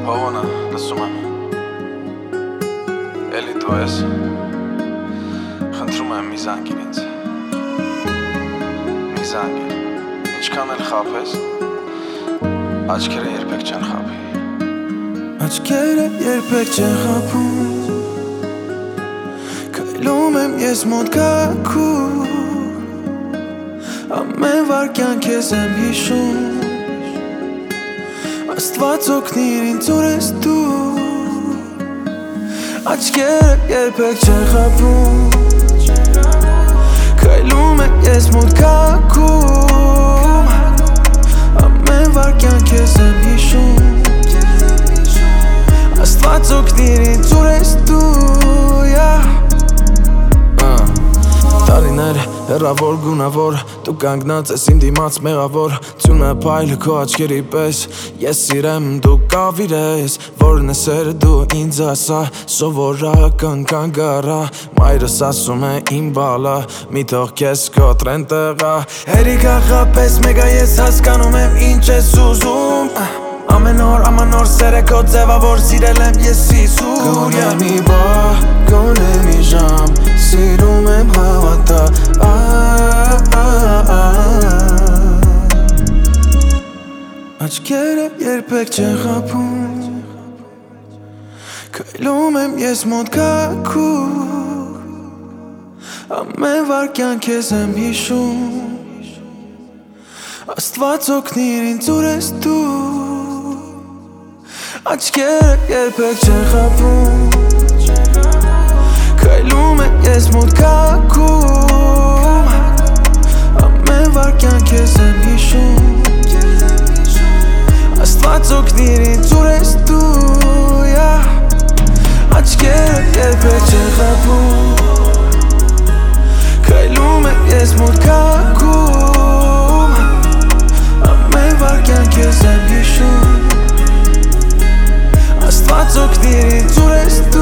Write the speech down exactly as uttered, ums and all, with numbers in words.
Հովոնը, լսում եմ Էլի դու ես Խնդրում եմ մի զանգիր ինձ Մի զանգիր Ինչքան էլ խաբես Աչքերը երբեք չեն խաբի Աչքերը երբեք չեն խաբում Քայլում եմ ես մոտ քաքուր Ամեն վարկյան քեզ եմ հիշում Աստված օգնիր ինձ ուր ես դու Աչքերը երբեք չեն խաբում Քայլում եմ ես մոտ քաքուր Ամեն վարկյան քեզ եմ հիշում Աստված օգնիր ինձ ուր ես դու Տարիներ հեռավոր գունավոր Դու կանգնած ես իմ դիմաց մեղավոր Ձյունը փայլը քո աչքերի պես Ես սիրեմ դու կավիր ես Որն է սերը դու ինձ ասա Սովորական կանգարա Մայրս ասում է իմ բալա Մի թող քեզ քո տրեն տղա Հերիքա խապես մեգա ես հասկանում եմ ինչ ես ուզում Ամեն օր ամանոր սեր է քո ձևավոր Սիրել եմ ես Իսուր Գոնե մի բա, գոնե մի ժամ Սիրում եմ հավատա Աչքերը երբեք չեն խաբում Քայլում եմ ես մոտ քաքուր Ամեն վարկյան քեզ եմ հիշում Աստված օգնիր ինձ ուր ես դու Աչքերը երբեք չեն խաբում Քայլում եմ ես մոտ քաքուր Ամեն վարկյան քեզ եմ հիշում Աստված օգնիր ինձ ուր ես դու Աչքերը երբեք չեն խաբում Քայլում եմ ես մոտ քաքուր Ամեն վարկյան քեզ եմ հիշում Աստված օգնիր ինձ ուր ես